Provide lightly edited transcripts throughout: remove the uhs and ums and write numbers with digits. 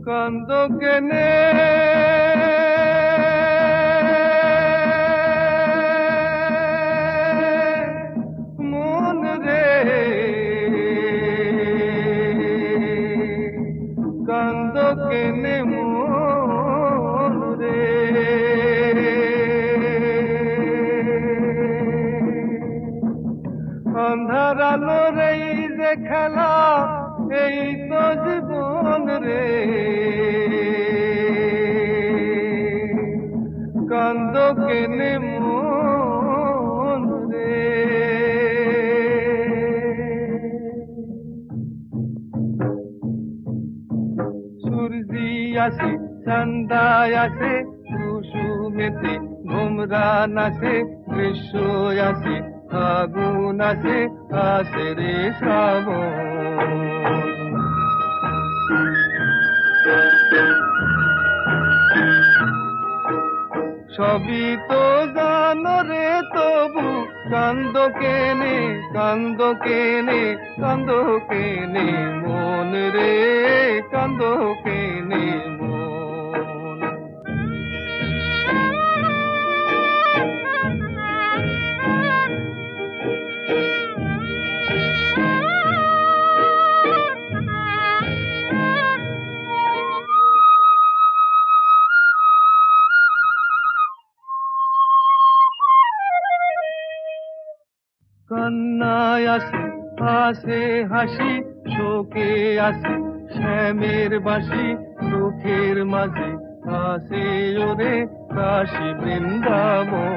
কান্দ কেনে মন রে, কান্দ কেনে মন রে। অন্ধার আলোর এই যে খেলা, এই তো জীবন রে, কান্দ কেনে মন রে। সূর্যি আসে চান্দায় আসে, কুসুমেতে ভোমরা নাচে, গ্রীষ্ম আসে আগুন আসে, আসে রে শ্রাবণ। সবই তো জানো রে, তবু কান্দ কেনে, কান্দ কেনে, কান্দ কেনে মন রে, কান্দ কেনে মন। কান্নায় আসে আসে হাসি, শোকে আসে শ্যামের বাঁশি, দুঃখের মাঝে আসে ওরে কাশী বৃন্দাবন।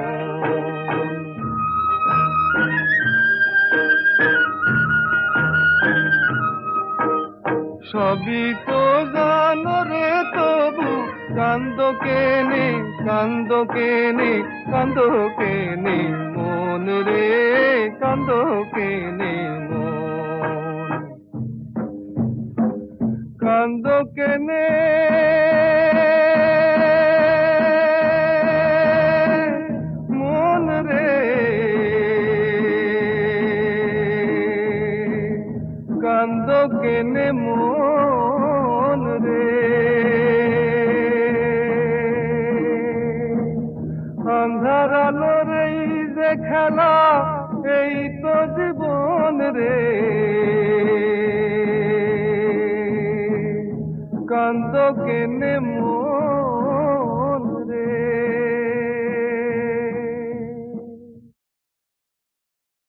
সবই তো জানো রে, তবু কান্দ কেনে, কান্দ কেনে, কান্দ কেনে মন রে, কান্দ কেনে মন। কান্দ কেনে মন রে, কান্দ কেনে মন রে। অন্ধার আলোর এই যে খেলা, এই তো জীবন রে, কান্দ কেনে